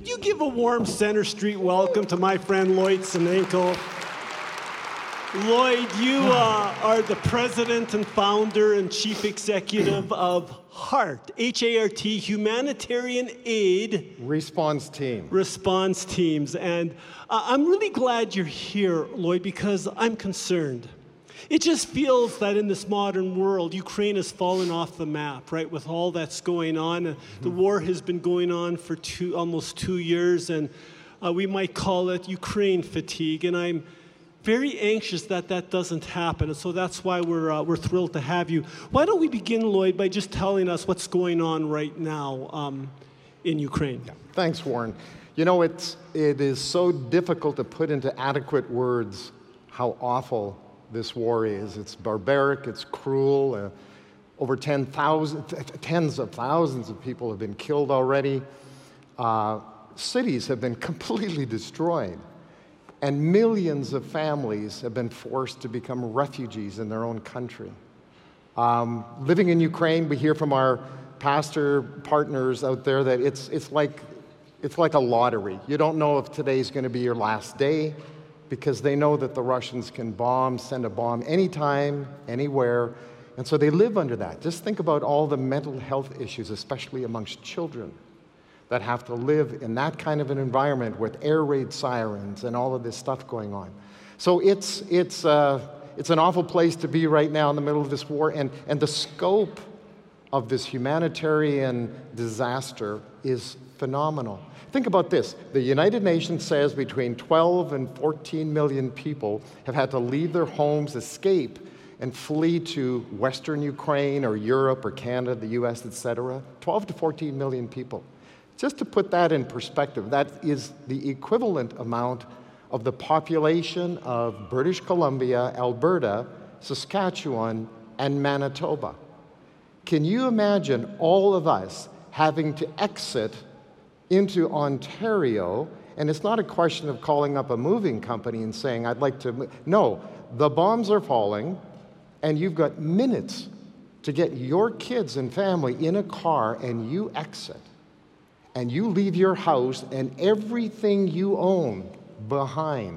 Would you give a warm Center Street welcome to my friend Lloyd Sinenko? Lloyd, you are the president and founder and chief executive of HART, H-A-R-T, Humanitarian Aid Response Team. Response Teams. And I'm really glad you're here, Lloyd, because I'm concerned. It just feels that in this modern world, Ukraine has fallen off the map, right, with all that's going on. The war has been going on for almost 2 years, and we might call it Ukraine fatigue. And I'm very anxious that that doesn't happen, and so that's why we're thrilled to have you. Why don't we begin, Lloyd, by just telling us what's going on right now in Ukraine? Yeah. Thanks, Warren. You know, it is so difficult to put into adequate words how awful this war is. It's barbaric, it's cruel. Over 10,000, tens of thousands of people have been killed already. Cities have been completely destroyed. And millions of families have been forced to become refugees in their own country. Living in Ukraine, we hear from our pastor partners out there that it's like a lottery. You don't know if today's going to be your last day because they know that the Russians can send a bomb anytime, anywhere. And so they live under that. Just think about all the mental health issues, especially amongst children, that have to live in that kind of an environment with air raid sirens and all of this stuff going on. So it's an awful place to be right now in the middle of this war, and the scope of this humanitarian disaster is phenomenal. Think about this. The United Nations says between 12 and 14 million people have had to leave their homes, escape, and flee to Western Ukraine or Europe or Canada, the US, etc. 12 to 14 million people. Just to put that in perspective, that is the equivalent amount of the population of British Columbia, Alberta, Saskatchewan, and Manitoba. Can you imagine all of us having to exit into Ontario? And it's not a question of calling up a moving company and saying, I'd like to move. No, the bombs are falling, and you've got minutes to get your kids and family in a car, and you exit. And you leave your house and everything you own behind.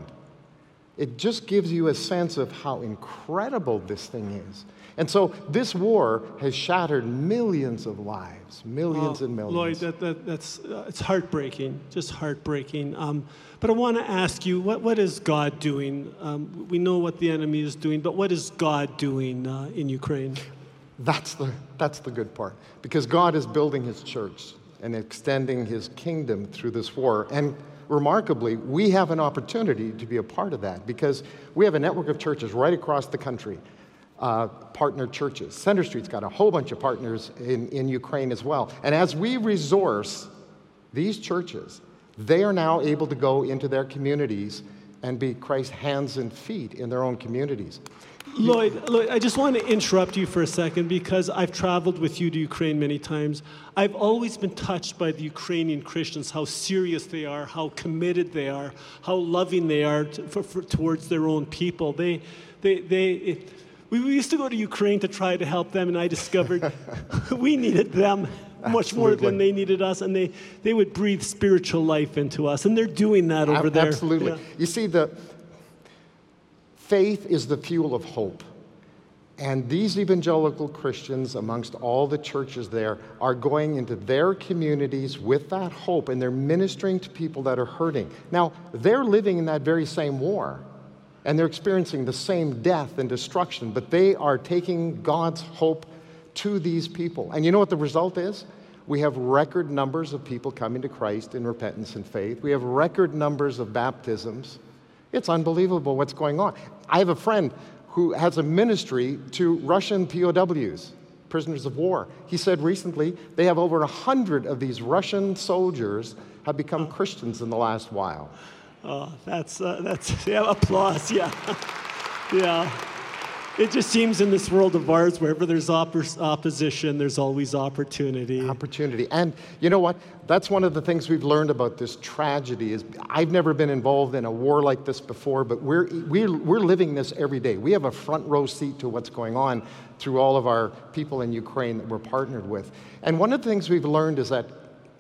It just gives you a sense of how incredible this thing is. And so this war has shattered millions of lives, millions and millions. Lloyd, it's heartbreaking, just heartbreaking. But I want to ask you, what is God doing? We know what the enemy is doing, but what is God doing in Ukraine? That's the good part, because God is building his church and extending his kingdom through this war. And remarkably, we have an opportunity to be a part of that, because we have a network of churches right across the country, partner churches. Center Street's got a whole bunch of partners in Ukraine as well. And as we resource these churches, they are now able to go into their communities and be Christ's hands and feet in their own communities. Lloyd, I just want to interrupt you for a second, because I've traveled with you to Ukraine many times. I've always been touched by the Ukrainian Christians, how serious they are, how committed they are, how loving they are towards their own people. We used to go to Ukraine to try to help them, and I discovered we needed them much more than they needed us, and they would breathe spiritual life into us, and they're doing that over there. Absolutely. Yeah. You see, faith is the fuel of hope. And these evangelical Christians, amongst all the churches there, are going into their communities with that hope, and they're ministering to people that are hurting. Now, they're living in that very same war, and they're experiencing the same death and destruction, but they are taking God's hope to these people. And you know what the result is? We have record numbers of people coming to Christ in repentance and faith. We have record numbers of baptisms. It's unbelievable what's going on. I have a friend who has a ministry to Russian POWs, prisoners of war. He said recently they have over 100 of these Russian soldiers have become Christians in the last while. Oh, that's yeah, applause, yeah. Yeah. It just seems in this world of ours, wherever there's opposition, there's always opportunity. Opportunity. And you know what? That's one of the things we've learned about this tragedy is I've never been involved in a war like this before, but we're living this every day. We have a front row seat to what's going on through all of our people in Ukraine that we're partnered with. And one of the things we've learned is that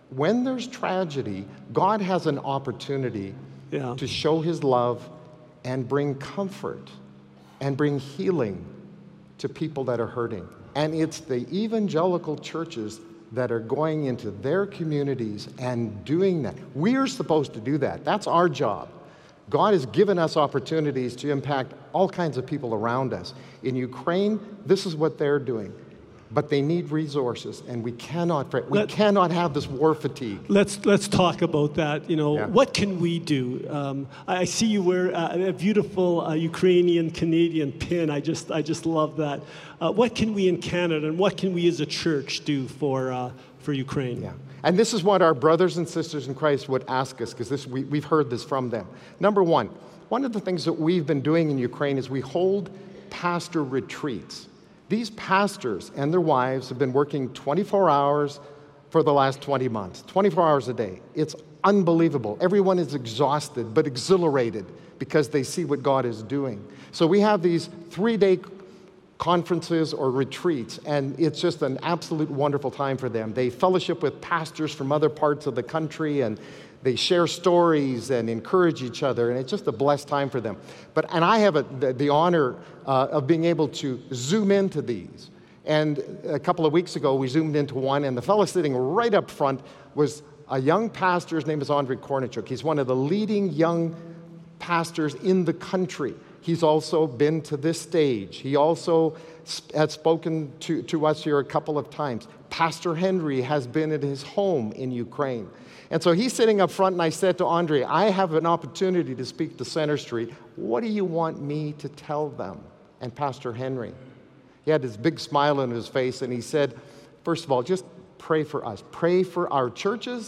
when there's tragedy, God has an opportunity to show his love and bring comfort and bring healing to people that are hurting. And it's the evangelical churches that are going into their communities and doing that. We're supposed to do that. That's our job. God has given us opportunities to impact all kinds of people around us. In Ukraine, this is what they're doing. But they need resources, and we cannot have this war fatigue. Let's talk about that. What can we do? I see you wear a beautiful Ukrainian-Canadian pin. I just love that. What can we in Canada, and what can we as a church do for Ukraine? Yeah, and this is what our brothers and sisters in Christ would ask us, because we've heard this from them. Number one of the things that we've been doing in Ukraine is we hold pastor retreats. These pastors and their wives have been working 24 hours for the last 20 months, 24 hours a day. It's unbelievable. Everyone is exhausted but exhilarated because they see what God is doing. So we have these 3-day conferences or retreats, and it's just an absolute wonderful time for them. They fellowship with pastors from other parts of the country, and they share stories and encourage each other, and it's just a blessed time for them. And I have the honor of being able to zoom into these. And a couple of weeks ago, we zoomed into one, and the fellow sitting right up front was a young pastor. His name is Andrei Kornichuk. He's one of the leading young pastors in the country. He's also been to this stage. He also has spoken to us here a couple of times. Pastor Henry has been at his home in Ukraine. And so he's sitting up front, and I said to Andre, I have an opportunity to speak to Center Street. What do you want me to tell them? And Pastor Henry, he had this big smile on his face, and he said, first of all, just pray for us. Pray for our churches,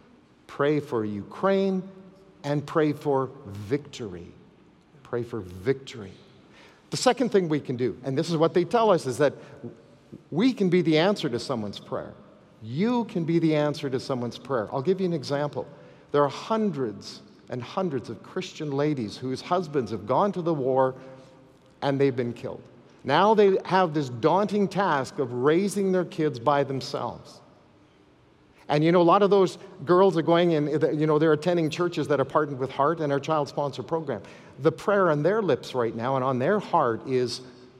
pray for Ukraine, and pray for victory. Pray for victory. The second thing we can do, and this is what they tell us, is that we can be the answer to someone's prayer. You can be the answer to someone's prayer. I'll give you an example. There are hundreds and hundreds of Christian ladies whose husbands have gone to the war and they've been killed. Now they have this daunting task of raising their kids by themselves. And a lot of those girls are going in, they're attending churches that are partnered with Heart and our child sponsor program. The prayer on their lips right now and on their heart is,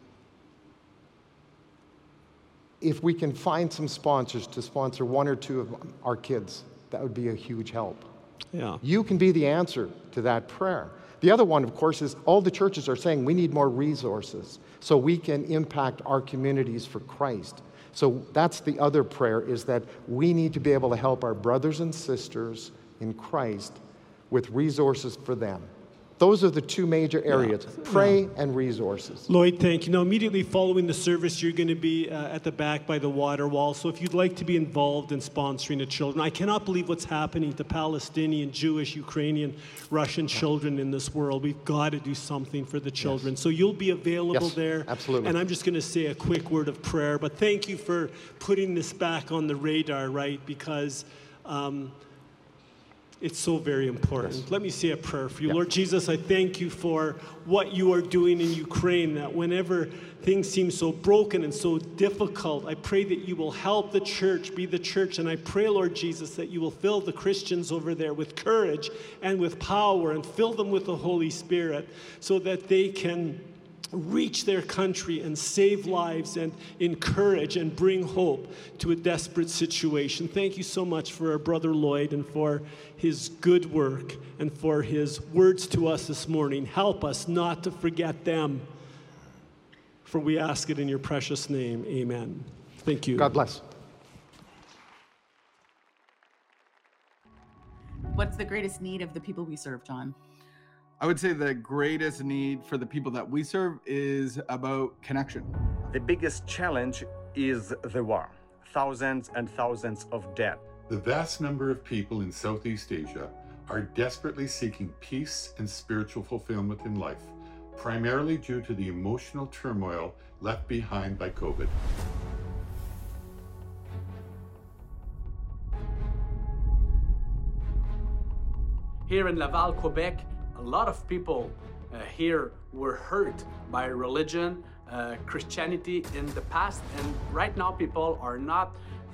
if we can find some sponsors to sponsor 1 or 2 of our kids, that would be a huge help. Yeah. You can be the answer to that prayer. The other one, of course, is all the churches are saying we need more resources so we can impact our communities for Christ. So that's the other prayer, is that we need to be able to help our brothers and sisters in Christ with resources for them. Those are the 2 major areas, pray and resources. Lloyd, thank you. Immediately following the service, you're going to be at the back by the water wall. So if you'd like to be involved in sponsoring the children, I cannot believe what's happening to Palestinian, Jewish, Ukrainian, Russian children in this world. We've got to do something for the children. Yes. So you'll be available there. Absolutely. And I'm just going to say a quick word of prayer. But thank you for putting this back on the radar, right? Because it's so very important. Yes. Let me say a prayer for you. Lord Jesus, I thank you for what you are doing in Ukraine, that whenever things seem so broken and so difficult, I pray that you will help the church be the church. And I pray, Lord Jesus, that you will fill the Christians over there with courage and with power, and fill them with the Holy Spirit so that they can reach their country and save lives and encourage and bring hope to a desperate situation. Thank you so much for our brother Lloyd and for his good work and for his words to us this morning. Help us not to forget them, for we ask it in your precious name. Amen. Thank you. God bless. What's the greatest need of the people we serve, John? I would say the greatest need for the people that we serve is about connection. The biggest challenge is the war. Thousands and thousands of dead. The vast number of people in Southeast Asia are desperately seeking peace and spiritual fulfillment in life, primarily due to the emotional turmoil left behind by COVID. Here in Laval, Quebec, a lot of people here were hurt by religion, Christianity in the past, and right now people are not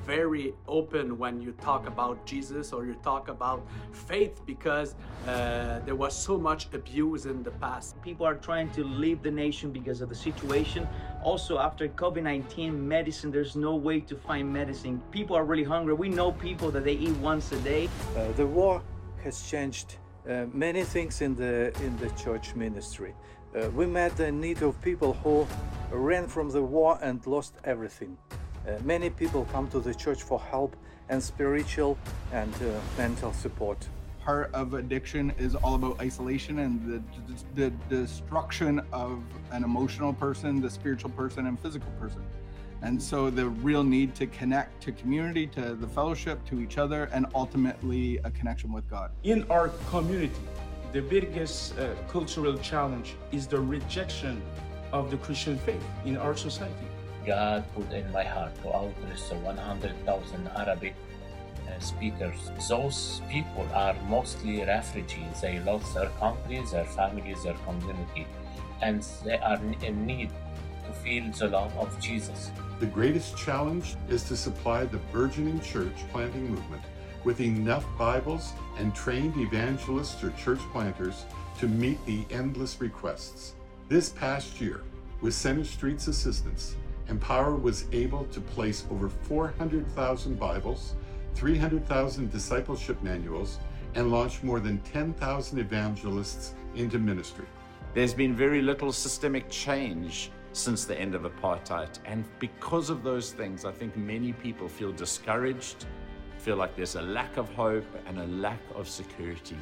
very open when you talk about Jesus or you talk about faith, because there was so much abuse in the past. People are trying to leave the nation because of the situation. Also, after COVID-19 medicine, there's no way to find medicine. People are really hungry. We know people that they eat once a day. The war has changed many things in the church ministry. We met the need of people who ran from the war and lost everything. Many people come to the church for help and spiritual and mental support. Part of addiction is all about isolation and the destruction of an emotional person, the spiritual person, and physical person. And so the real need to connect to community, to the fellowship, to each other, and ultimately a connection with God. In our community, the biggest cultural challenge is the rejection of the Christian faith in our society. God put in my heart to outreach 100,000 Arabic speakers. Those people are mostly refugees. They lost their countries, their families, their community, and they are in need to feel the love of Jesus. The greatest challenge is to supply the burgeoning church planting movement with enough Bibles and trained evangelists or church planters to meet the endless requests. This past year, with Center Street's assistance, Empower was able to place over 400,000 Bibles, 300,000 discipleship manuals, and launch more than 10,000 evangelists into ministry. There's been very little systemic change since the end of apartheid, and because of those things, I think many people feel discouraged, feel like there's a lack of hope and a lack of security.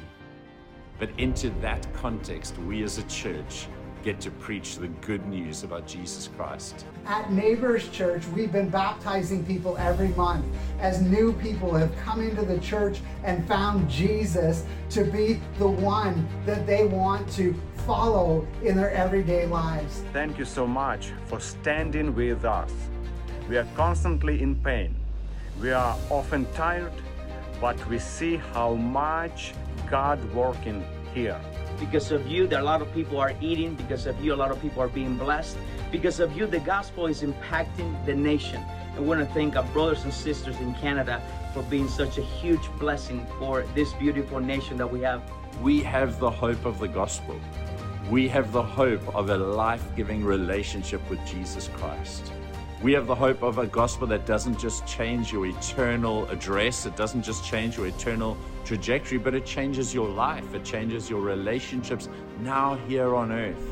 But into that context, we as a church get to preach the good news about Jesus Christ. At Neighbors Church, we've been baptizing people every month as new people have come into the church and found Jesus to be the one that they want to follow in their everyday lives. Thank you so much for standing with us. We are constantly in pain. We are often tired, but we see how much God working here. Because of you, there are a lot of people are eating. Because of you, a lot of people are being blessed. Because of you, the gospel is impacting the nation. And we want to thank our brothers and sisters in Canada for being such a huge blessing for this beautiful nation that we have. We have the hope of the gospel. We have the hope of a life-giving relationship with Jesus Christ. We have the hope of a gospel that doesn't just change your eternal address, it doesn't just change your eternal trajectory, but it changes your life, it changes your relationships now here on earth.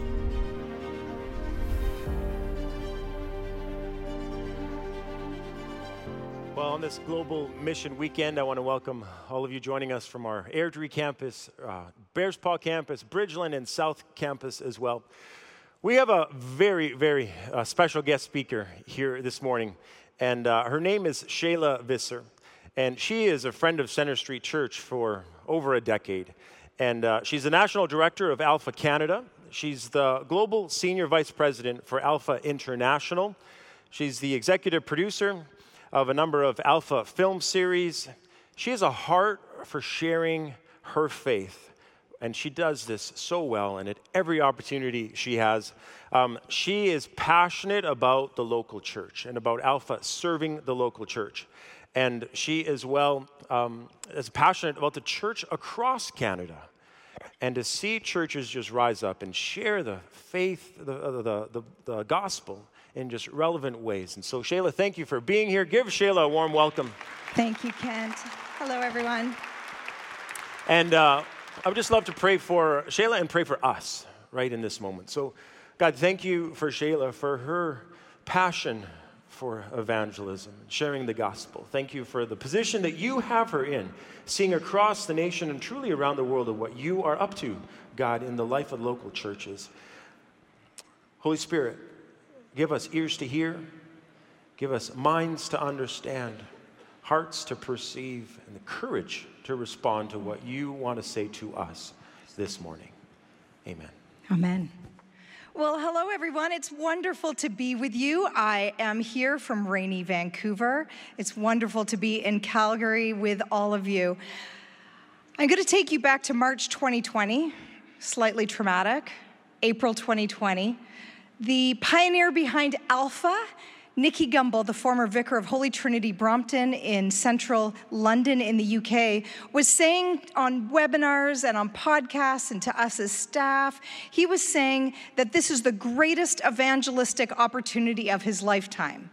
Well, on this Global Mission Weekend, I want to welcome all of you joining us from our Airdrie campus, Bears Paw campus, Bridgeland, and South campus as well. We have a very, very special guest speaker here this morning, and her name is Shayla Visser, and she is a friend of Center Street Church for over a decade, and she's the National Director of Alpha Canada. She's the Global Senior Vice President for Alpha International. She's the Executive Producer of a number of Alpha film series. She has a heart for sharing her faith. And she does this so well, and at every opportunity she has. She is passionate about the local church and about Alpha serving the local church. And she as well is passionate about the church across Canada. And to see churches just rise up and share the faith, the gospel in just relevant ways. And so Shayla, thank you for being here. Give Shayla a warm welcome. Thank you, Kent. Hello, everyone. And I would just love to pray for Shayla and pray for us right in this moment. So, God, thank you for Shayla, for her passion for evangelism, sharing the gospel. Thank you for the position that you have her in, seeing across the nation and truly around the world of what you are up to, God, in the life of local churches. Holy Spirit, give us ears to hear, give us minds to understand, hearts to perceive, and the courage to respond to what you want to say to us this morning. Amen. Amen. Well, hello, everyone. It's wonderful to be with you. I am here from rainy Vancouver. It's wonderful to be in Calgary with all of you. I'm going to take you back to March 2020, slightly traumatic, April 2020. The pioneer behind Alpha Nicky Gumbel, the former vicar of Holy Trinity Brompton in central London in the UK, was saying on webinars and on podcasts and to us as staff, he was saying that this is the greatest evangelistic opportunity of his lifetime.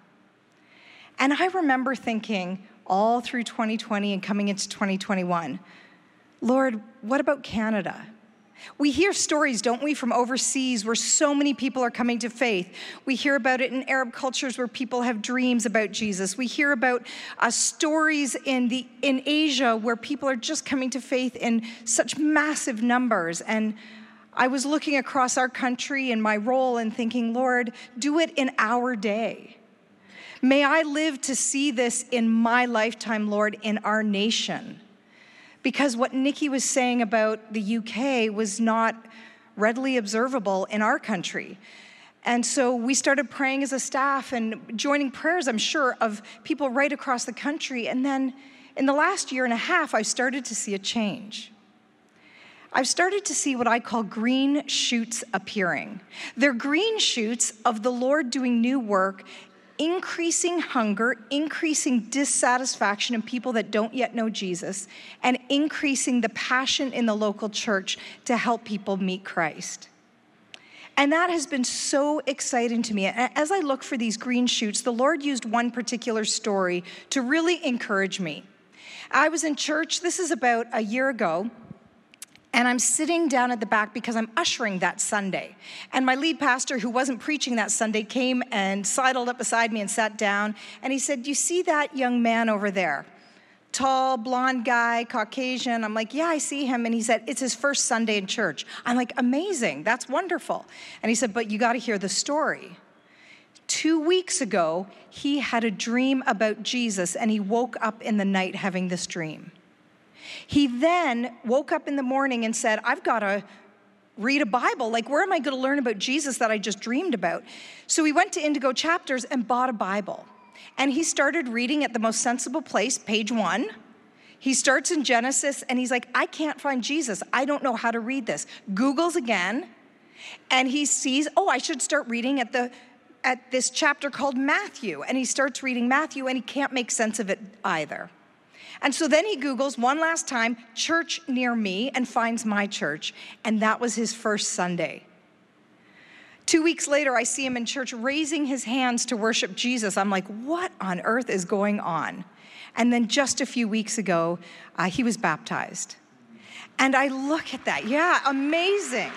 And I remember thinking all through 2020 and coming into 2021, Lord, what about Canada? We hear stories, don't we, from overseas where so many people are coming to faith. We hear about it in Arab cultures where people have dreams about Jesus. We hear about stories in Asia where people are just coming to faith in such massive numbers. And I was looking across our country and my role and thinking, Lord, do it in our day. May I live to see this in my lifetime, Lord, in our nation. Because what Nicky was saying about the UK was not readily observable in our country. And so we started praying as a staff and joining prayers, I'm sure, of people right across the country. And then in the last year and a half, I've started to see a change. I've started to see what I call green shoots appearing. They're green shoots of the Lord doing new work, increasing hunger, increasing dissatisfaction in people that don't yet know Jesus, and increasing the passion in the local church to help people meet Christ. And that has been so exciting to me. As I look for these green shoots, the Lord used one particular story to really encourage me. I was in church, this is about a year ago, and I'm sitting down at the back because I'm ushering that Sunday. And my lead pastor, who wasn't preaching that Sunday, came and sidled up beside me and sat down. And he said, "Do you see that young man over there? Tall, blonde guy, Caucasian." I'm like, "Yeah, I see him." And he said, "It's his first Sunday in church." I'm like, "Amazing, that's wonderful." And he said, "But you gotta hear the story. 2 weeks ago, he had a dream about Jesus and he woke up in the night having this dream. He then woke up in the morning and said, I've got to read a Bible. Like, where am I going to learn about Jesus that I just dreamed about? So he went to Indigo Chapters and bought a Bible. And he started reading at the most sensible place, page 1. He starts in Genesis and he's like, I can't find Jesus. I don't know how to read this. Googles again. And he sees, oh, I should start reading at this chapter called Matthew. And he starts reading Matthew and he can't make sense of it either. And so then he Googles one last time, church near me, and finds my church. And that was his first Sunday. 2 weeks later, I see him in church raising his hands to worship Jesus. I'm like, what on earth is going on? And then just a few weeks ago, he was baptized. And I look at that. Yeah, amazing.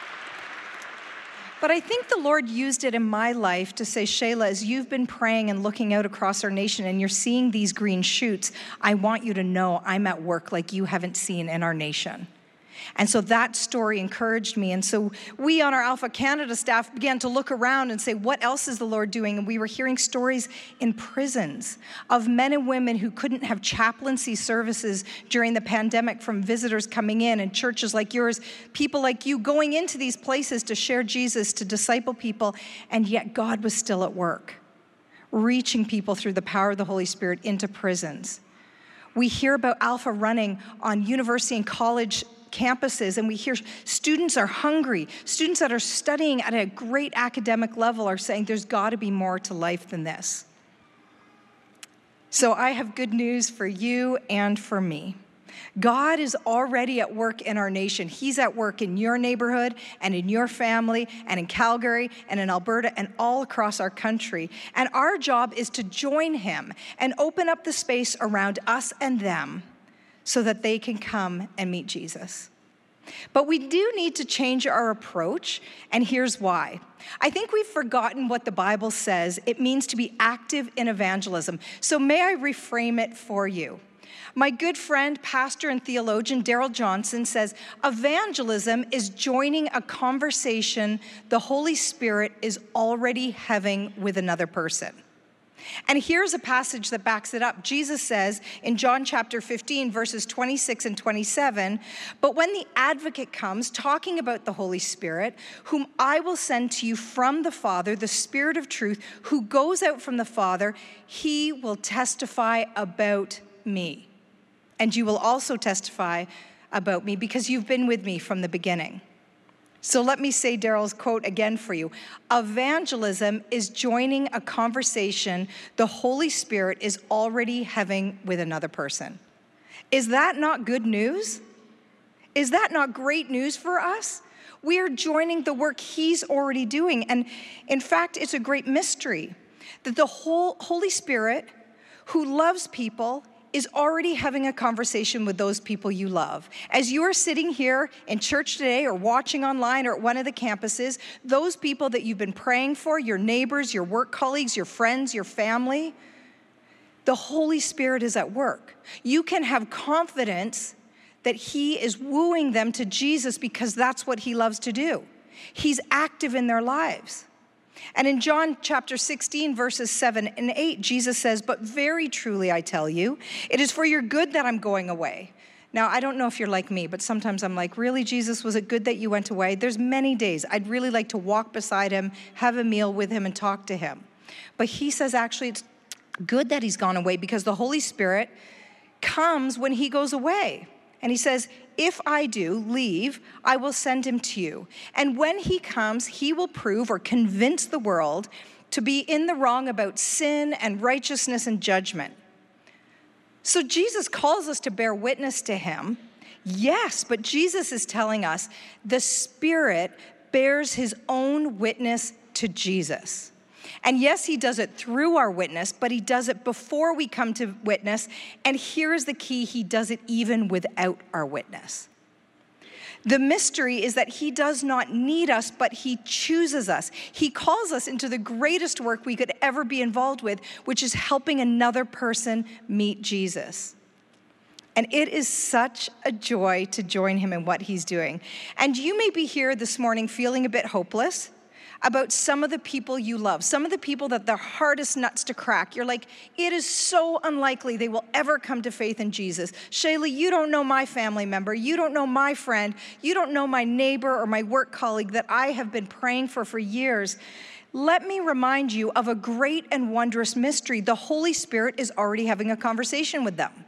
But I think the Lord used it in my life to say, Shayla, as you've been praying and looking out across our nation and you're seeing these green shoots, I want you to know I'm at work like you haven't seen in our nation. And so that story encouraged me. And so we on our Alpha Canada staff began to look around and say, what else is the Lord doing? And we were hearing stories in prisons of men and women who couldn't have chaplaincy services during the pandemic from visitors coming in, and churches like yours, people like you going into these places to share Jesus, to disciple people, and yet God was still at work, reaching people through the power of the Holy Spirit into prisons. We hear about Alpha running on university and college campuses, and we hear students are hungry. Students that are studying at a great academic level are saying there's got to be more to life than this. So I have good news for you and for me. God is already at work in our nation. He's at work in your neighborhood and in your family and in Calgary and in Alberta and all across our country. And our job is to join him and open up the space around us and them so that they can come and meet Jesus. But we do need to change our approach, and here's why. I think we've forgotten what the Bible says it means to be active in evangelism. So may I reframe it for you? My good friend, pastor and theologian Darrell Johnson says, evangelism is joining a conversation the Holy Spirit is already having with another person. And here's a passage that backs it up. Jesus says in John chapter 15, verses 26 and 27, but when the advocate comes, talking about the Holy Spirit, whom I will send to you from the Father, the Spirit of truth, who goes out from the Father, he will testify about me. And you will also testify about me because you've been with me from the beginning. So let me say Daryl's quote again for you. Evangelism is joining a conversation the Holy Spirit is already having with another person. Is that not good news? Is that not great news for us? We are joining the work he's already doing. And in fact, it's a great mystery that the whole Holy Spirit who loves people is already having a conversation with those people you love. As you are sitting here in church today or watching online or at one of the campuses, those people that you've been praying for, your neighbors, your work colleagues, your friends, your family, the Holy Spirit is at work. You can have confidence that he is wooing them to Jesus because that's what he loves to do. He's active in their lives. And in John chapter 16, verses 7 and 8, Jesus says, "But very truly I tell you, it is for your good that I'm going away." Now, I don't know if you're like me, but sometimes I'm like, really, Jesus, was it good that you went away? There's many days I'd really like to walk beside him, have a meal with him, and talk to him. But he says, actually, it's good that he's gone away because the Holy Spirit comes when he goes away. And he says, if I do leave, I will send him to you. And when he comes, he will prove or convince the world to be in the wrong about sin and righteousness and judgment. So Jesus calls us to bear witness to him. Yes, but Jesus is telling us the Spirit bears his own witness to Jesus. And yes, he does it through our witness, but he does it before we come to witness. And here's the key, he does it even without our witness. The mystery is that he does not need us, but he chooses us. He calls us into the greatest work we could ever be involved with, which is helping another person meet Jesus. And it is such a joy to join him in what he's doing. And you may be here this morning feeling a bit hopeless about some of the people you love, some of the people that they're hardest nuts to crack. You're like, it is so unlikely they will ever come to faith in Jesus. Shaylee, you don't know my family member. You don't know my friend. You don't know my neighbor or my work colleague that I have been praying for years. Let me remind you of a great and wondrous mystery. The Holy Spirit is already having a conversation with them.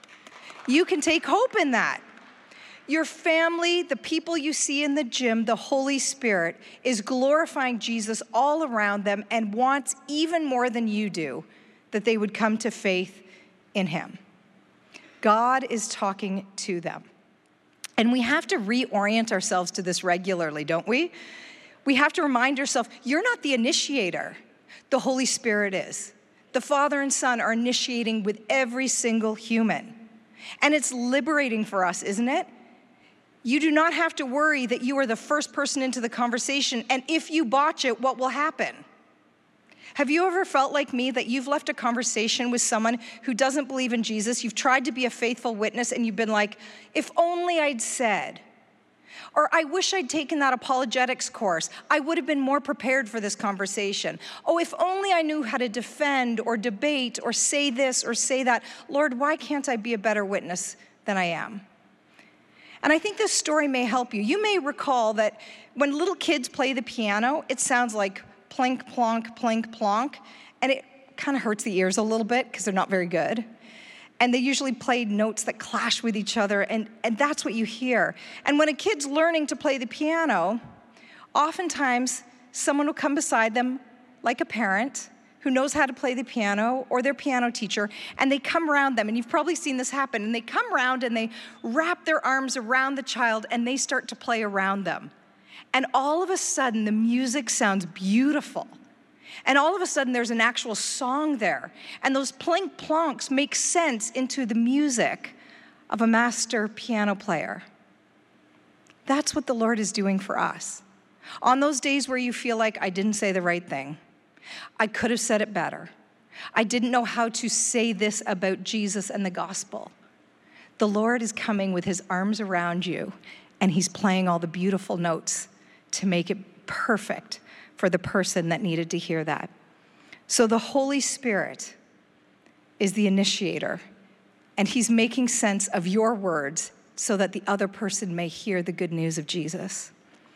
You can take hope in that. Your family, the people you see in the gym, the Holy Spirit is glorifying Jesus all around them and wants even more than you do that they would come to faith in him. God is talking to them. And we have to reorient ourselves to this regularly, don't we? We have to remind ourselves, you're not the initiator. The Holy Spirit is. The Father and Son are initiating with every single human. And it's liberating for us, isn't it? You do not have to worry that you are the first person into the conversation, and if you botch it, what will happen? Have you ever felt like me that you've left a conversation with someone who doesn't believe in Jesus, you've tried to be a faithful witness, and you've been like, if only I'd said, or I wish I'd taken that apologetics course, I would have been more prepared for this conversation. Oh, if only I knew how to defend or debate or say this or say that. Lord, why can't I be a better witness than I am? And I think this story may help you. You may recall that when little kids play the piano, it sounds like plink, plonk, plink, plonk, and it kind of hurts the ears a little bit because they're not very good. And they usually play notes that clash with each other, and that's what you hear. And when a kid's learning to play the piano, oftentimes someone will come beside them, like a parent, who knows how to play the piano, or their piano teacher, and they come around them, and you've probably seen this happen, and they come around and they wrap their arms around the child and they start to play around them. And all of a sudden, the music sounds beautiful. And all of a sudden, there's an actual song there. And those plink plonks make sense into the music of a master piano player. That's what the Lord is doing for us. On those days where you feel like, I didn't say the right thing, I could have said it better, I didn't know how to say this about Jesus and the gospel, the Lord is coming with his arms around you, and he's playing all the beautiful notes to make it perfect for the person that needed to hear that. So the Holy Spirit is the initiator, and he's making sense of your words so that the other person may hear the good news of Jesus.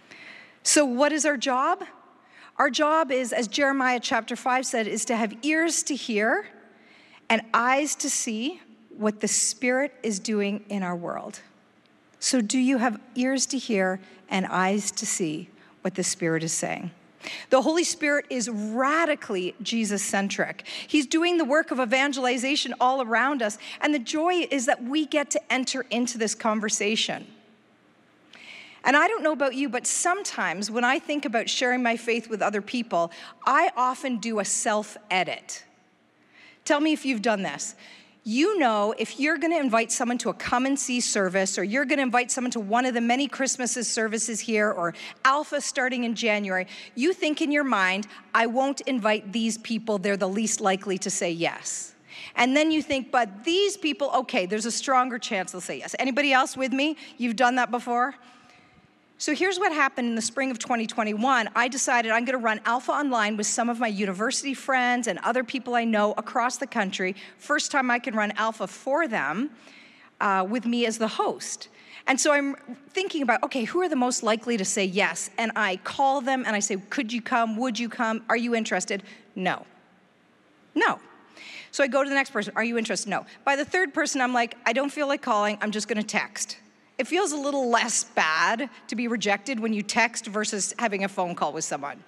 So what is our job? Our job is, as Jeremiah chapter 5 said, is to have ears to hear and eyes to see what the Spirit is doing in our world. So do you have ears to hear and eyes to see what the Spirit is saying? The Holy Spirit is radically Jesus-centric. He's doing the work of evangelization all around us, and the joy is that we get to enter into this conversation. And I don't know about you, but sometimes when I think about sharing my faith with other people, I often do a self-edit. Tell me if you've done this. You know, if you're going to invite someone to a come and see service, or you're going to invite someone to one of the many Christmases services here, or Alpha starting in January, you think in your mind, I won't invite these people, they're the least likely to say yes. And then you think, but these people, okay, there's a stronger chance they'll say yes. Anybody else with me? You've done that before? So here's what happened in the spring of 2021. I decided I'm going to run Alpha Online with some of my university friends and other people I know across the country. First time I can run Alpha for them with me as the host. And so I'm thinking about, okay, who are the most likely to say yes? And I call them and I say, could you come? Would you come? Are you interested? No. No. So I go to the next person. Are you interested? No. By the third person, I'm like, I don't feel like calling. I'm just going to text. It feels a little less bad to be rejected when you text versus having a phone call with someone.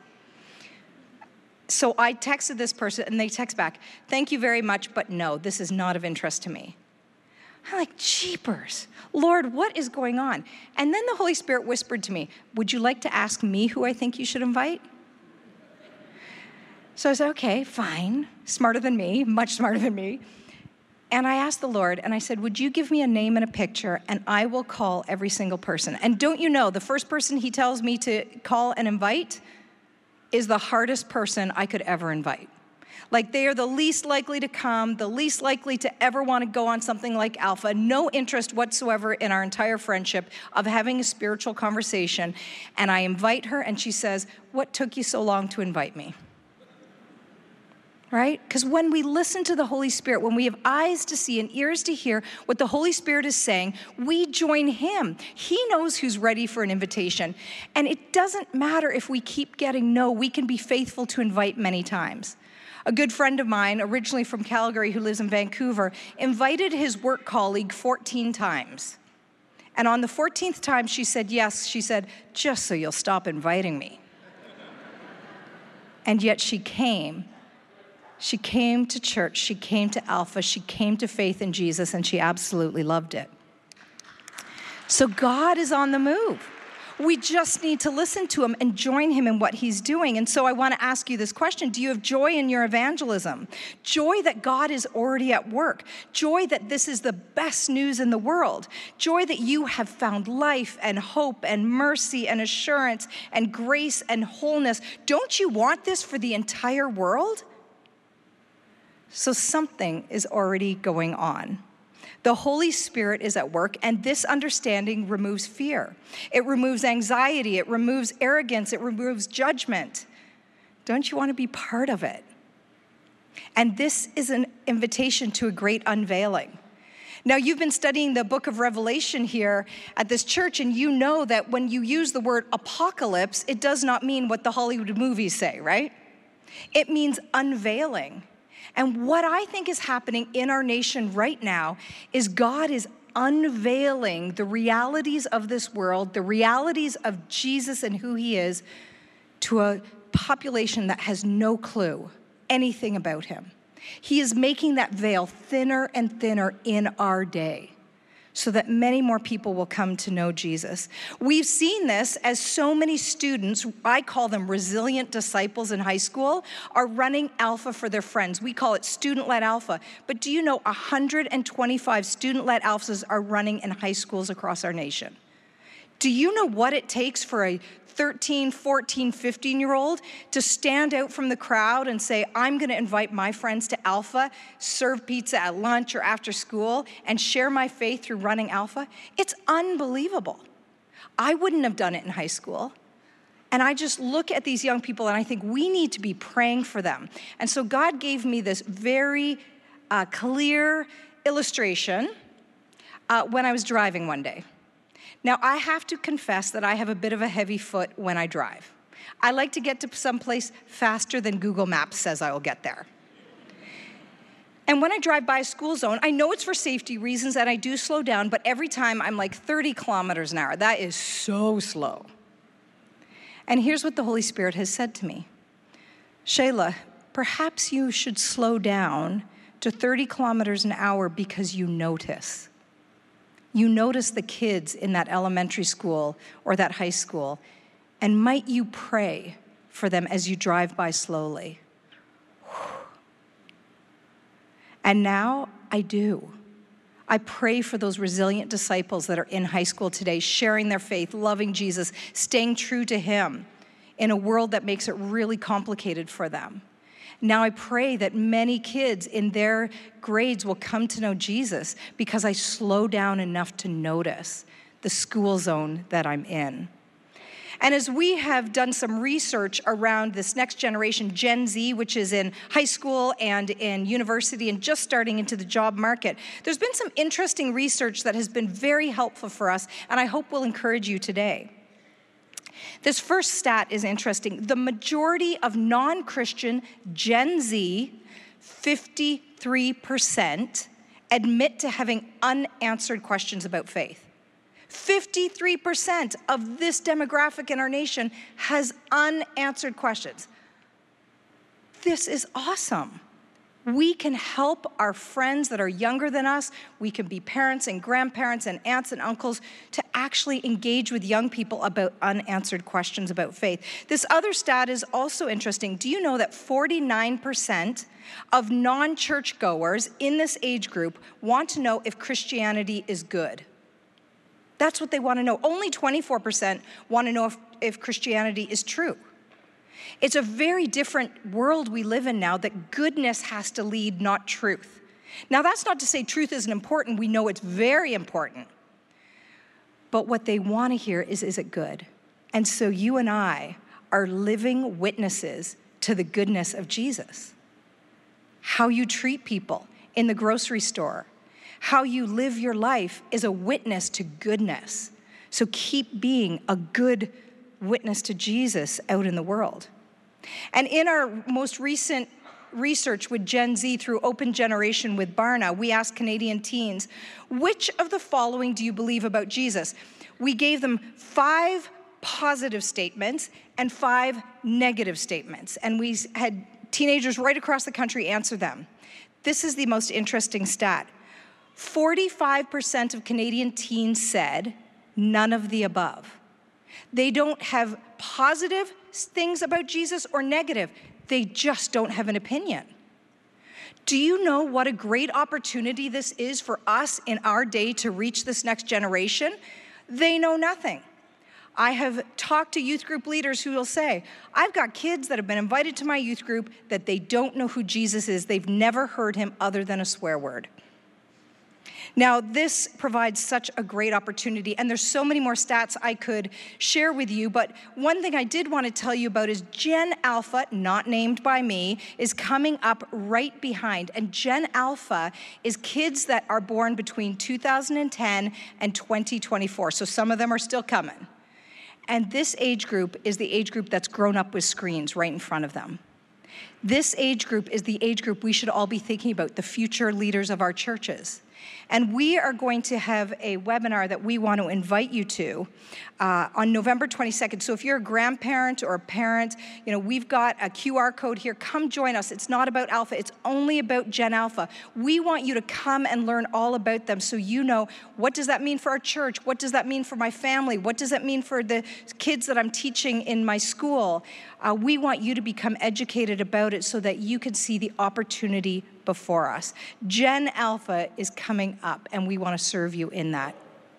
So I texted this person and they text back, thank you very much, but no, this is not of interest to me. I'm like, jeepers, Lord, what is going on? And then the Holy Spirit whispered to me, would you like to ask me who I think you should invite? So I said, okay, fine, smarter than me, much smarter than me. And I asked the Lord, and I said, would you give me a name and a picture, and I will call every single person. And don't you know, the first person he tells me to call and invite is the hardest person I could ever invite. Like, they are the least likely to come, the least likely to ever want to go on something like Alpha, no interest whatsoever in our entire friendship of having a spiritual conversation. And I invite her, and she says, what took you so long to invite me? Right? Because when we listen to the Holy Spirit, when we have eyes to see and ears to hear what the Holy Spirit is saying, we join him. He knows who's ready for an invitation. And it doesn't matter if we keep getting no, we can be faithful to invite many times. A good friend of mine, originally from Calgary, who lives in Vancouver, invited his work colleague 14 times. And on the 14th time, she said yes. She said, just so you'll stop inviting me. And yet she came. She came to church, she came to Alpha, she came to faith in Jesus, and she absolutely loved it. So God is on the move. We just need to listen to him and join him in what he's doing. And so I want to ask you this question. Do you have joy in your evangelism? Joy that God is already at work. Joy that this is the best news in the world. Joy that you have found life and hope and mercy and assurance and grace and wholeness. Don't you want this for the entire world? So something is already going on. The Holy Spirit is at work, and this understanding removes fear. It removes anxiety. It removes arrogance. It removes judgment. Don't you want to be part of it? And this is an invitation to a great unveiling. Now, you've been studying the book of Revelation here at this church, and you know that when you use the word apocalypse, it does not mean what the Hollywood movies say, right? It means unveiling. And what I think is happening in our nation right now is God is unveiling the realities of this world, the realities of Jesus and who he is, to a population that has no clue anything about him. He is making that veil thinner and thinner in our day, so that many more people will come to know Jesus. We've seen this as so many students, I call them resilient disciples in high school, are running Alpha for their friends. We call it student-led Alpha. But do you know 125 student-led Alphas are running in high schools across our nation? Do you know what it takes for a 13, 14, 15-year-old to stand out from the crowd and say, I'm going to invite my friends to Alpha, serve pizza at lunch or after school, and share my faith through running Alpha? It's unbelievable. I wouldn't have done it in high school. And I just look at these young people and I think we need to be praying for them. And so God gave me this very clear illustration when I was driving one day. Now, I have to confess that I have a bit of a heavy foot when I drive. I like to get to someplace faster than Google Maps says I will get there. And when I drive by a school zone, I know it's for safety reasons and I do slow down, but every time I'm like 30 kilometers an hour. That is so slow. And here's what the Holy Spirit has said to me. Shayla, perhaps you should slow down to 30 kilometers an hour because you notice. You notice the kids in that elementary school or that high school, and might you pray for them as you drive by slowly? And now I do. I pray for those resilient disciples that are in high school today, sharing their faith, loving Jesus, staying true to him in a world that makes it really complicated for them. Now I pray that many kids in their grades will come to know Jesus because I slow down enough to notice the school zone that I'm in. And as we have done some research around this next generation, Gen Z, which is in high school and in university and just starting into the job market, there's been some interesting research that has been very helpful for us, and I hope will encourage you today. This first stat is interesting. The majority of non-Christian Gen Z, 53%, admit to having unanswered questions about faith. 53% of this demographic in our nation has unanswered questions. This is awesome. We can help our friends that are younger than us. We can be parents and grandparents and aunts and uncles to actually engage with young people about unanswered questions about faith. This other stat is also interesting. Do you know that 49% of non-church goers in this age group want to know if Christianity is good? That's what they want to know. Only 24% want to know if Christianity is true. It's a very different world we live in now that goodness has to lead, not truth. Now, that's not to say truth isn't important. We know it's very important. But what they want to hear is it good? And so you and I are living witnesses to the goodness of Jesus. How you treat people in the grocery store, how you live your life is a witness to goodness. So keep being a good witness to Jesus out in the world. And in our most recent research with Gen Z through Open Generation with Barna, we asked Canadian teens, which of the following do you believe about Jesus? We gave them 5 positive statements and 5 negative statements. And we had teenagers right across the country answer them. This is the most interesting stat. 45% of Canadian teens said none of the above. They don't have positive things about Jesus or negative. They just don't have an opinion. Do you know what a great opportunity this is for us in our day to reach this next generation? They know nothing. I have talked to youth group leaders who will say, I've got kids that have been invited to my youth group that they don't know who Jesus is. They've never heard him other than a swear word. Now, this provides such a great opportunity, and there's so many more stats I could share with you, but one thing I did want to tell you about is Gen Alpha, not named by me, is coming up right behind. And Gen Alpha is kids that are born between 2010 and 2024, so some of them are still coming. And this age group is the age group that's grown up with screens right in front of them. This age group is the age group we should all be thinking about, the future leaders of our churches. And we are going to have a webinar that we want to invite you to on November 22nd. So if you're a grandparent or a parent, you know, we've got a QR code here. Come join us. It's not about Alpha. It's only about Gen Alpha. We want you to come and learn all about them so you know, what does that mean for our church? What does that mean for my family? What does that mean for the kids that I'm teaching in my school? We want you to become educated about it so that you can see the opportunity before us. Gen Alpha is coming up, and we want to serve you in that.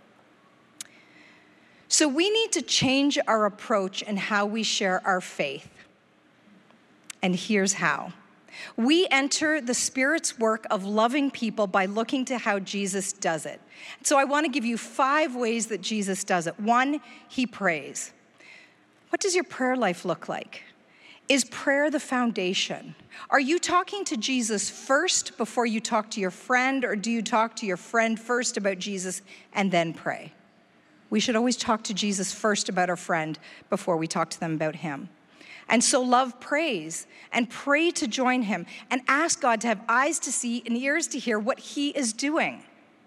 So we need to change our approach and how we share our faith. And here's how. We enter the Spirit's work of loving people by looking to how Jesus does it. So I want to give you 5 ways that Jesus does it. 1, he prays. What does your prayer life look like? Is prayer the foundation? Are you talking to Jesus first before you talk to your friend, or do you talk to your friend first about Jesus and then pray? We should always talk to Jesus first about our friend before we talk to them about him. And so love prays and pray to join him and ask God to have eyes to see and ears to hear what he is doing.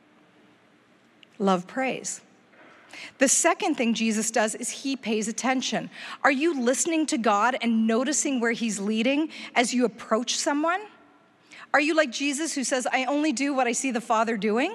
Love prays. The second thing Jesus does is he pays attention. Are you listening to God and noticing where he's leading as you approach someone? Are you like Jesus who says, I only do what I see the Father doing?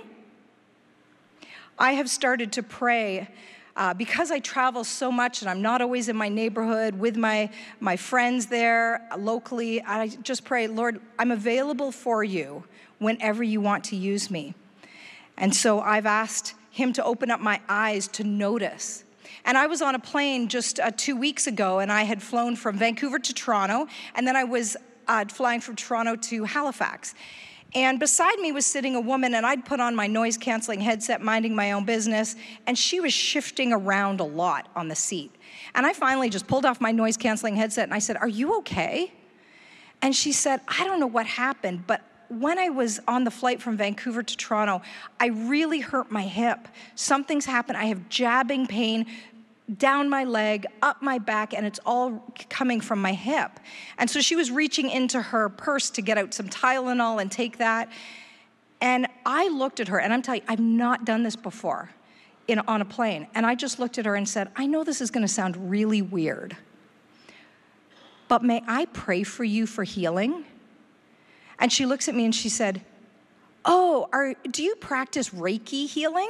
I have started to pray because I travel so much and I'm not always in my neighborhood with my friends there locally. I just pray, Lord, I'm available for you whenever you want to use me. And so I've asked him to open up my eyes to notice. And I was on a plane just 2 weeks ago, and I had flown from Vancouver to Toronto, and then I was flying from Toronto to Halifax. And beside me was sitting a woman, and I'd put on my noise-canceling headset, minding my own business, and she was shifting around a lot on the seat. And I finally just pulled off my noise-canceling headset, and I said, are you okay? And she said, I don't know what happened, but when I was on the flight from Vancouver to Toronto, I really hurt my hip. Something's happened. I have jabbing pain down my leg, up my back, and it's all coming from my hip. And so she was reaching into her purse to get out some Tylenol and take that. And I looked at her, and I'm telling you, I've not done this before on a plane. And I just looked at her and said, I know this is gonna sound really weird, but may I pray for you for healing? And she looks at me and she said, oh, do you practice Reiki healing?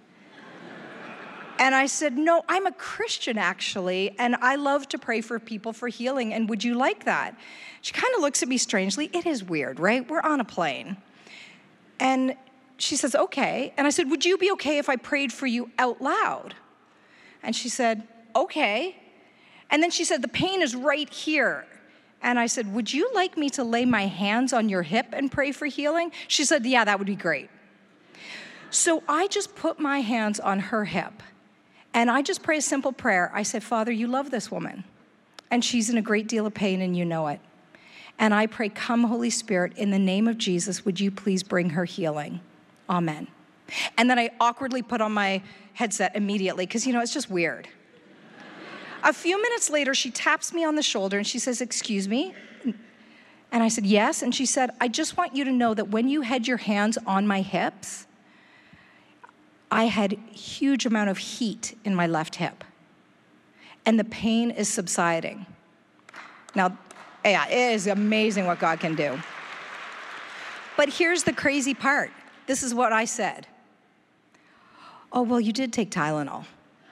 And I said, no, I'm a Christian actually, and I love to pray for people for healing, and would you like that? She kind of looks at me strangely. It is weird, right? We're on a plane. And she says, okay. And I said, would you be okay if I prayed for you out loud? And she said, okay. And then she said, the pain is right here. And I said, would you like me to lay my hands on your hip and pray for healing? She said, yeah, that would be great. So I just put my hands on her hip, and I just pray a simple prayer. I said, Father, you love this woman, and she's in a great deal of pain, and you know it. And I pray, come, Holy Spirit, in the name of Jesus, would you please bring her healing? Amen. And then I awkwardly put on my headset immediately, because, it's just weird. A few minutes later, she taps me on the shoulder and she says, excuse me? And I said, yes. And she said, I just want you to know that when you had your hands on my hips, I had a huge amount of heat in my left hip. And the pain is subsiding. Now, yeah, it is amazing what God can do. But here's the crazy part. This is what I said. Oh, well, you did take Tylenol.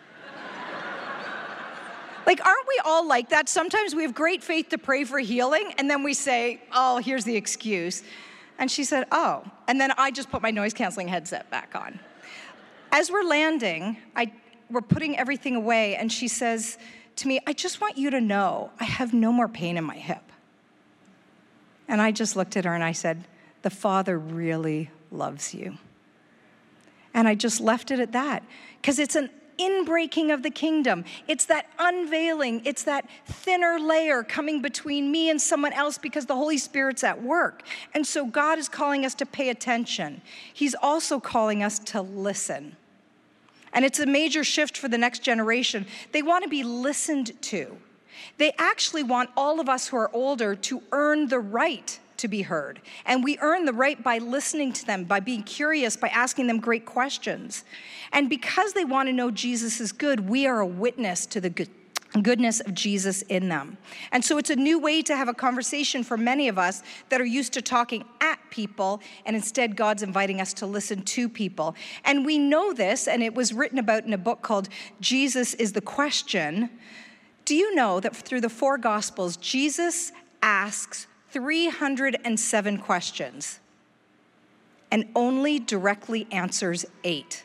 Like, aren't we all like that? Sometimes we have great faith to pray for healing, and then we say, oh, here's the excuse. And she said, oh. And then I just put my noise-canceling headset back on. As we're landing, we're putting everything away, and she says to me, I just want you to know I have no more pain in my hip. And I just looked at her and I said, the Father really loves you. And I just left it at that, because it's an inbreaking of the kingdom. It's that unveiling. It's that thinner layer coming between me and someone else because the Holy Spirit's at work. And so God is calling us to pay attention. He's also calling us to listen. And it's a major shift for the next generation. They want to be listened to. They actually want all of us who are older to earn the right to be heard. And we earn the right by listening to them, by being curious, by asking them great questions. And because they want to know Jesus is good, we are a witness to the goodness of Jesus in them. And so it's a new way to have a conversation for many of us that are used to talking at people, and instead God's inviting us to listen to people. And we know this, and it was written about in a book called Jesus is the Question. Do you know that through the 4 Gospels, Jesus asks 307 questions and only directly answers 8.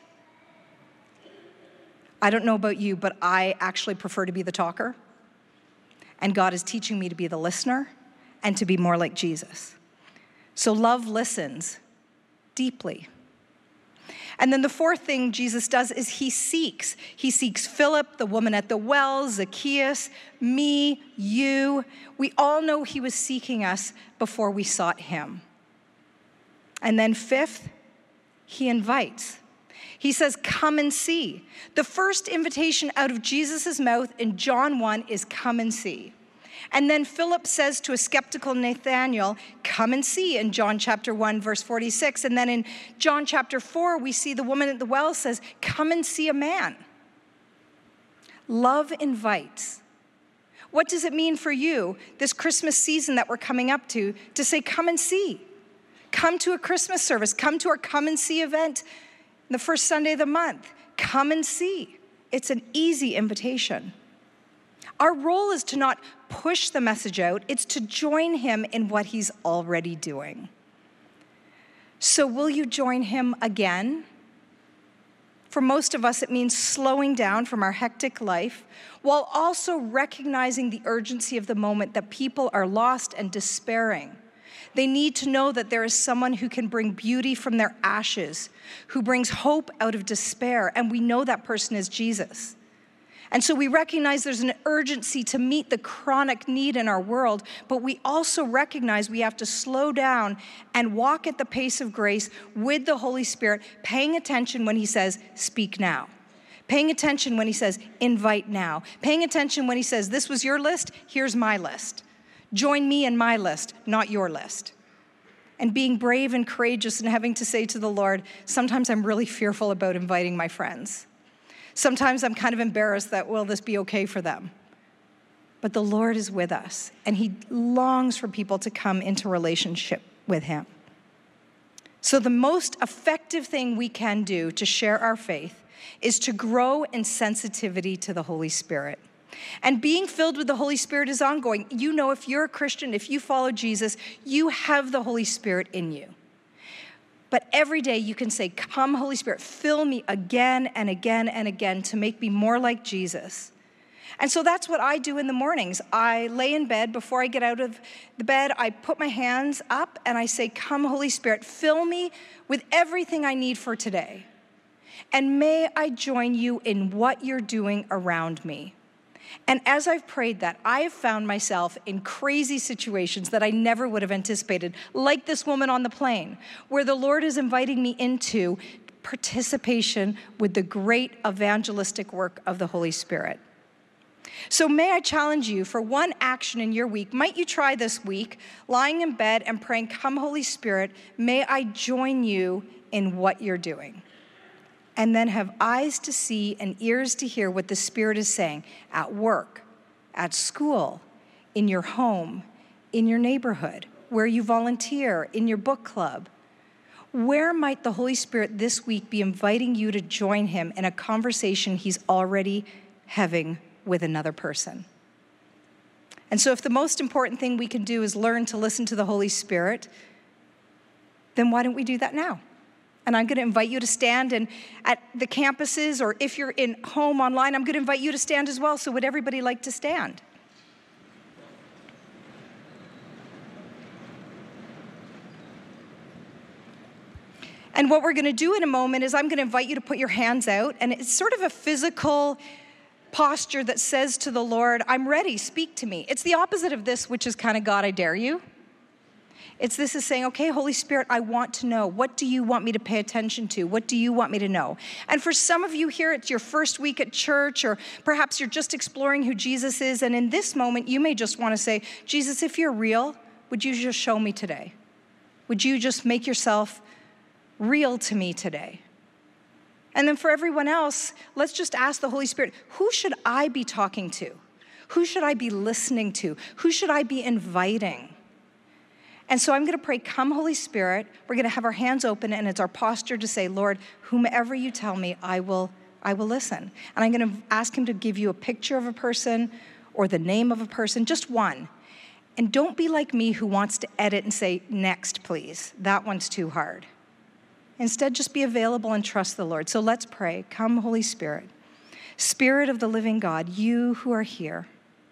I don't know about you, but I actually prefer to be the talker. And God is teaching me to be the listener and to be more like Jesus. So love listens deeply. And then the fourth thing Jesus does is he seeks. He seeks Philip, the woman at the well, Zacchaeus, me, you. We all know he was seeking us before we sought him. And then fifth, he invites. He says, come and see. The first invitation out of Jesus' mouth in John 1 is come and see. And then Philip says to a skeptical Nathanael, come and see, in John chapter 1, verse 46. And then in John chapter 4, we see the woman at the well says, come and see a man. Love invites. What does it mean for you, this Christmas season that we're coming up to say, come and see? Come to a Christmas service. Come to our Come and See event the first Sunday of the month. Come and see. It's an easy invitation. Our role is to not push the message out. It's to join him in what he's already doing. So will you join him again? For most of us, it means slowing down from our hectic life while also recognizing the urgency of the moment, that people are lost and despairing. They need to know that there is someone who can bring beauty from their ashes, who brings hope out of despair, and we know that person is Jesus. And so we recognize there's an urgency to meet the chronic need in our world, but we also recognize we have to slow down and walk at the pace of grace with the Holy Spirit, paying attention when he says, speak now. Paying attention when he says, invite now. Paying attention when he says, this was your list, here's my list. Join me in my list, not your list. And being brave and courageous and having to say to the Lord, sometimes I'm really fearful about inviting my friends. Sometimes I'm kind of embarrassed that, will this be okay for them? But the Lord is with us, and he longs for people to come into relationship with him. So the most effective thing we can do to share our faith is to grow in sensitivity to the Holy Spirit. And being filled with the Holy Spirit is ongoing. You know, if you're a Christian, if you follow Jesus, you have the Holy Spirit in you. But every day you can say, come, Holy Spirit, fill me again and again and again to make me more like Jesus. And so that's what I do in the mornings. I lay in bed. Before I get out of the bed, I put my hands up and I say, come, Holy Spirit, fill me with everything I need for today. And may I join you in what you're doing around me. And as I've prayed that, I have found myself in crazy situations that I never would have anticipated, like this woman on the plane, where the Lord is inviting me into participation with the great evangelistic work of the Holy Spirit. So may I challenge you for one action in your week. Might you try this week, lying in bed and praying, come, Holy Spirit, may I join you in what you're doing. And then have eyes to see and ears to hear what the Spirit is saying at work, at school, in your home, in your neighborhood, where you volunteer, in your book club. Where might the Holy Spirit this week be inviting you to join him in a conversation he's already having with another person? And so if the most important thing we can do is learn to listen to the Holy Spirit, then why don't we do that now? And I'm going to invite you to stand, and at the campuses, or if you're in home online, I'm going to invite you to stand as well. So would everybody like to stand? And what we're going to do in a moment is I'm going to invite you to put your hands out, and it's sort of a physical posture that says to the Lord, I'm ready, speak to me. It's the opposite of this, which is kind of God, I dare you. This is saying, okay, Holy Spirit, I want to know. What do you want me to pay attention to? What do you want me to know? And for some of you here, it's your first week at church, or perhaps you're just exploring who Jesus is. And in this moment, you may just want to say, Jesus, if you're real, would you just show me today? Would you just make yourself real to me today? And then for everyone else, let's just ask the Holy Spirit, who should I be talking to? Who should I be listening to? Who should I be inviting? And so I'm going to pray, come, Holy Spirit. We're going to have our hands open, and it's our posture to say, Lord, whomever you tell me, I will listen. And I'm going to ask him to give you a picture of a person or the name of a person, just one. And don't be like me who wants to edit and say, next, please. That one's too hard. Instead, just be available and trust the Lord. So let's pray. Come, Holy Spirit. Spirit of the living God, you who are here,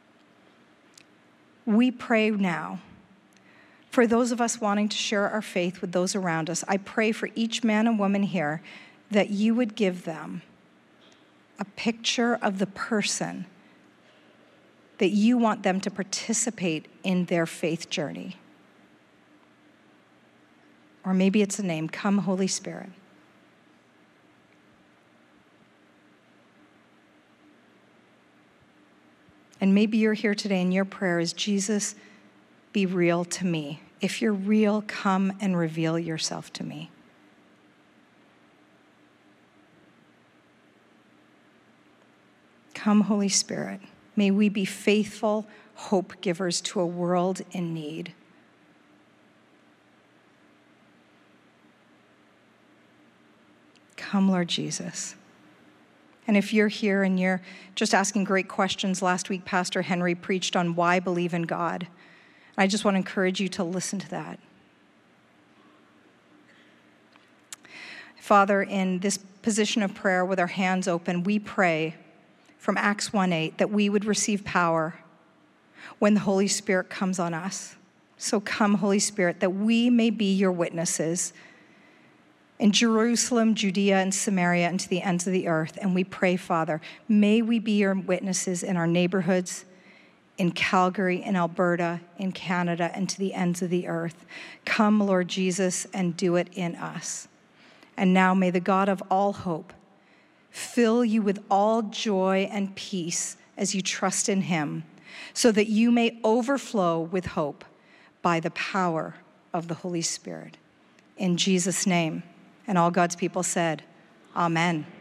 we pray now. For those of us wanting to share our faith with those around us, I pray for each man and woman here that you would give them a picture of the person that you want them to participate in their faith journey. Or maybe it's a name, come, Holy Spirit. And maybe you're here today and your prayer is, Jesus, be real to me. If you're real, come and reveal yourself to me. Come, Holy Spirit. May we be faithful hope givers to a world in need. Come, Lord Jesus. And if you're here and you're just asking great questions, last week Pastor Henry preached on why believe in God. I just want to encourage you to listen to that. Father, in this position of prayer with our hands open, we pray from Acts 1:8 that we would receive power when the Holy Spirit comes on us. So come, Holy Spirit, that we may be your witnesses in Jerusalem, Judea, and Samaria, and to the ends of the earth. And we pray, Father, may we be your witnesses in our neighborhoods, in Calgary, in Alberta, in Canada, and to the ends of the earth. Come, Lord Jesus, and do it in us. And now may the God of all hope fill you with all joy and peace as you trust in him, so that you may overflow with hope by the power of the Holy Spirit. In Jesus' name. And all God's people said, Amen.